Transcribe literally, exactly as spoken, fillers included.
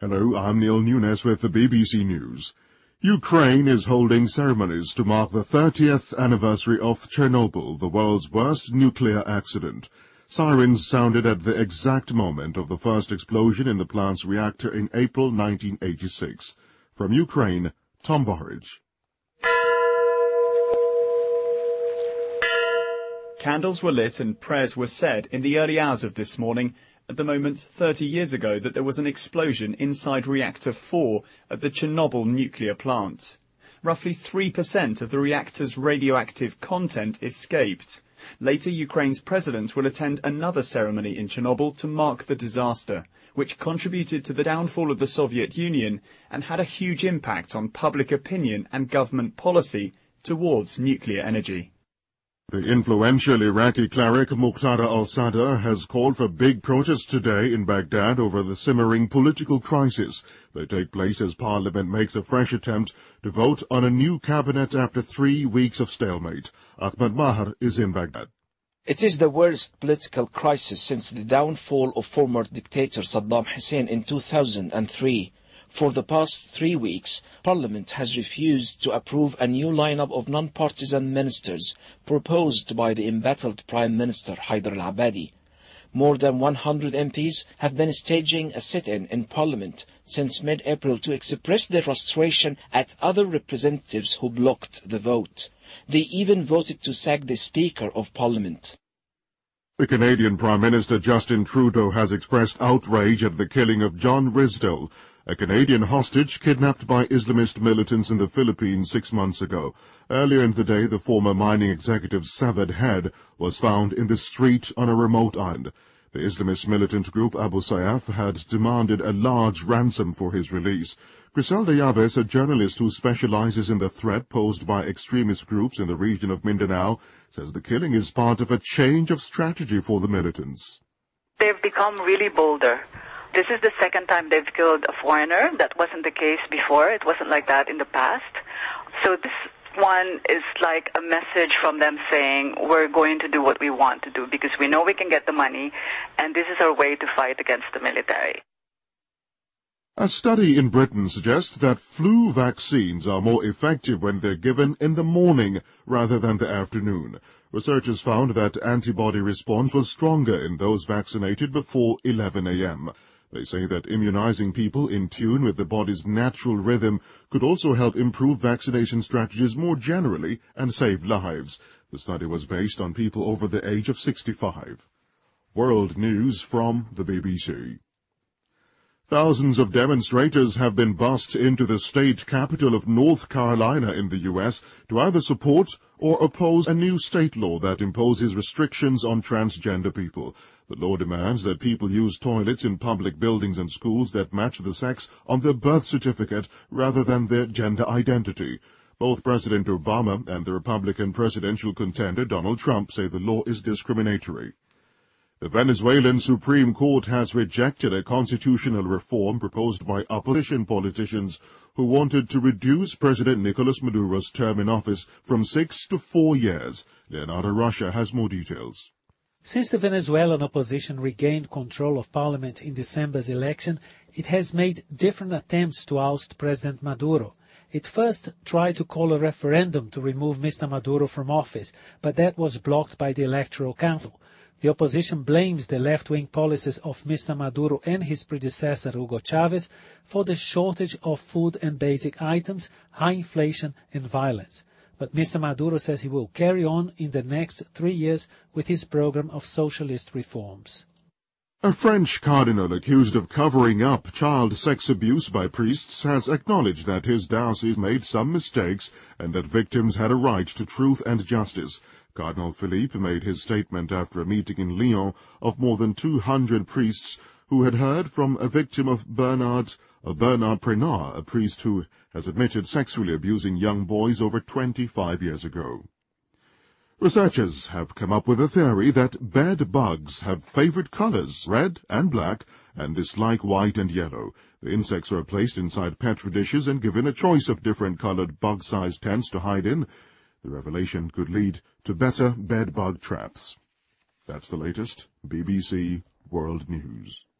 Hello, I'm Neil Nunes with the B B C News. Ukraine is holding ceremonies to mark the thirtieth anniversary of Chernobyl, the world's worst nuclear accident. Sirens sounded at the exact moment of the first explosion in the plant's reactor in April nineteen eighty-six. From Ukraine, Tom Burridge. Candles were lit and prayers were said in the early hours of this morning, at the moment thirty years ago that there was an explosion inside Reactor four at the Chernobyl nuclear plant. Roughly three percent of the reactor's radioactive content escaped. Later, Ukraine's president will attend another ceremony in Chernobyl to mark the disaster, which contributed to the downfall of the Soviet Union and had a huge impact on public opinion and government policy towards nuclear energy. The influential Iraqi cleric Muqtada al-Sadr has called for big protests today in Baghdad over the simmering political crisis. They take place as Parliament makes a fresh attempt to vote on a new cabinet after three weeks of stalemate. Ahmed Maher is in Baghdad. It is the worst political crisis since the downfall of former dictator Saddam Hussein in two thousand three. For the past three weeks, Parliament has refused to approve a new lineup of non-partisan ministers proposed by the embattled Prime Minister Haider al-Abadi. More than one hundred M Ps have been staging a sit-in in Parliament since mid-April to express their frustration at other representatives who blocked the vote. They even voted to sack the Speaker of Parliament. The Canadian Prime Minister Justin Trudeau has expressed outrage at the killing of John Risdell, a Canadian hostage kidnapped by Islamist militants in the Philippines six months ago. Earlier in the day, the former mining executive's severed head was found in the street on a remote island. The Islamist militant group Abu Sayyaf had demanded a large ransom for his release. Griselda Yabes, a journalist who specializes in the threat posed by extremist groups in the region of Mindanao, says the killing is part of a change of strategy for the militants. They've become really bolder. This is the second time they've killed a foreigner. That wasn't the case before. It wasn't like that in the past. So this one is like a message from them saying, we're going to do what we want to do because we know we can get the money, and this is our way to fight against the military. A study in Britain suggests that flu vaccines are more effective when they're given in the morning rather than the afternoon. Researchers found that antibody response was stronger in those vaccinated before eleven a m They say that immunizing people in tune with the body's natural rhythm could also help improve vaccination strategies more generally and save lives. The study was based on people over the age of sixty-five. World News from the B B C. Thousands of demonstrators have been bussed into the state capital of North Carolina in the U S to either support or oppose a new state law that imposes restrictions on transgender people. The law demands that people use toilets in public buildings and schools that match the sex on their birth certificate rather than their gender identity. Both President Obama and the Republican presidential contender Donald Trump say the law is discriminatory. The Venezuelan Supreme Court has rejected a constitutional reform proposed by opposition politicians who wanted to reduce President Nicolas Maduro's term in office from six to four years. Leonardo Russia has more details. Since the Venezuelan opposition regained control of parliament in December's election, it has made different attempts to oust President Maduro. It first tried to call a referendum to remove Mister Maduro from office, but that was blocked by the Electoral Council. The opposition blames the left-wing policies of Mister Maduro and his predecessor Hugo Chavez for the shortage of food and basic items, high inflation and violence. But Mister Maduro says he will carry on in the next three years with his program of socialist reforms. A French cardinal accused of covering up child sex abuse by priests has acknowledged that his diocese made some mistakes and that victims had a right to truth and justice. Cardinal Philippe made his statement after a meeting in Lyon of more than two hundred priests who had heard from a victim of Bernard, uh, Bernard Prenard, a priest who has admitted sexually abusing young boys over twenty-five years ago. Researchers have come up with a theory that bed bugs have favorite colors, red and black, and dislike white and yellow. The insects are placed inside petri dishes and given a choice of different colored bug-sized tents to hide in. The revelation could lead to better bed bug traps. That's the latest B B C World News.